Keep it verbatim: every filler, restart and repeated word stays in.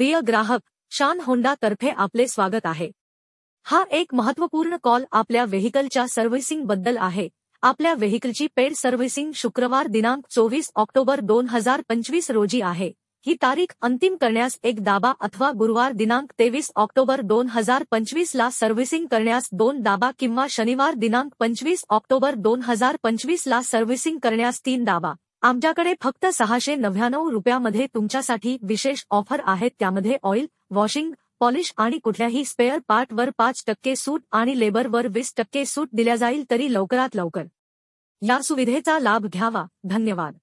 प्रिय ग्राहक, शान होंडा तर्फे आपले स्वागत आहे। हा एक महत्त्वपूर्ण कॉल आपल्या व्हेइकलच्या सर्व्हिसिंग बद्दल आहे। आपल्या व्हेइकलची पेड सर्व्हिसिंग शुक्रवार दिनांक चोवीस ऑक्टोबर दोन हजार पंचवीस रोजी आहे। ही तारीख अंतिम करण्यास एक दाबा अथवा गुरुवार दिनांक तेवीस ऑक्टोबर दोन हजार पंचवीस ला सर्व्हिसिंग करण्यास दोन दाबा किंवा शनिवार दिनांक पंचवीस ऑक्टोबर दोन हजार पंचवीस ला सर्व्हिसिंग करण्यास तीन दाबा। आमच्याकडे फक्त सहाशे नव्याण्णव रुपयामध्ये तुमच्यासाठी विशेष ऑफर आहेत। त्यामध्ये ऑइल, वॉशिंग, पॉलिश आणि कुठल्याही स्पेअर पार्ट वर पाच टक्के सूट आणि लेबर वर वीस टक्के सूट दिल्या जाईल। तरी लवकरात लवकर या सुविधेचा लाभ घ्यावा। धन्यवाद।